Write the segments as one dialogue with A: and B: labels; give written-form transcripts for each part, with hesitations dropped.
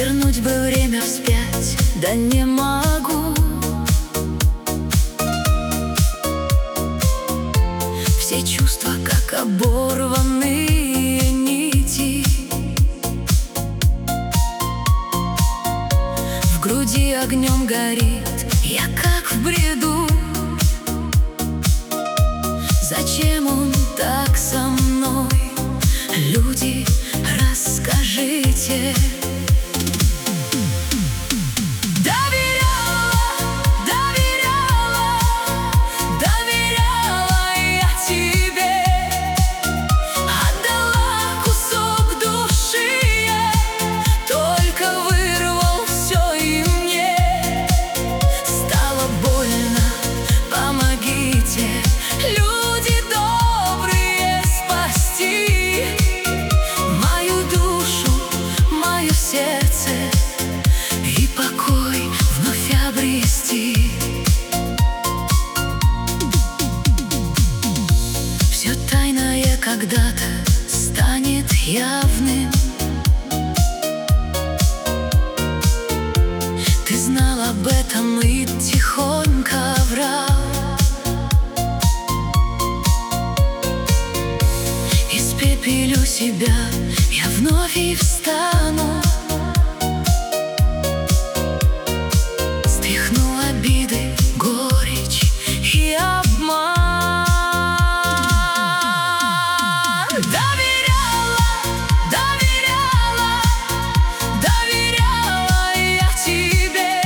A: Вернуть бы время вспять, да не могу. Все чувства, как оборванные нити, в груди огнем горит, я как в бреду. Зачем он так со мной? Люди, расскажите. И покой вновь обрести. Все тайное когда-то станет явным. Ты знал об этом и тихонько врал. Испепелю себя, я вновь и встану. Обиды, горечь и обман. Доверяла, доверяла, доверяла я тебе.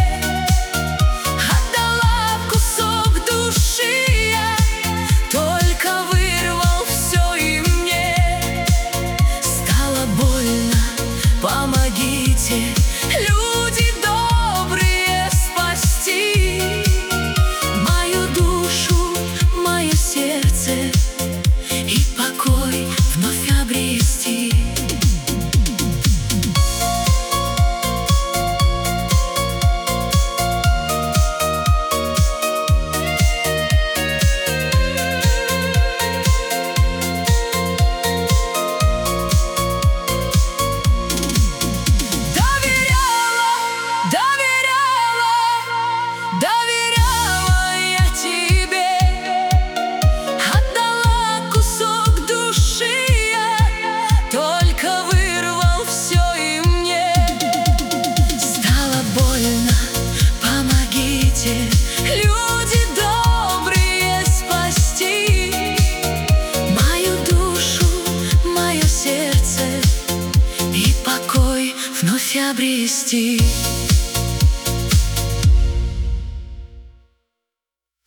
A: Отдала кусок души я, только вырвал все и мне стало больно, помогите, люди добрые, спасти мою душу, мое сердце и покой вновь обрести. Люди добрые, спасти мою душу, мое сердце и покой вновь обрести.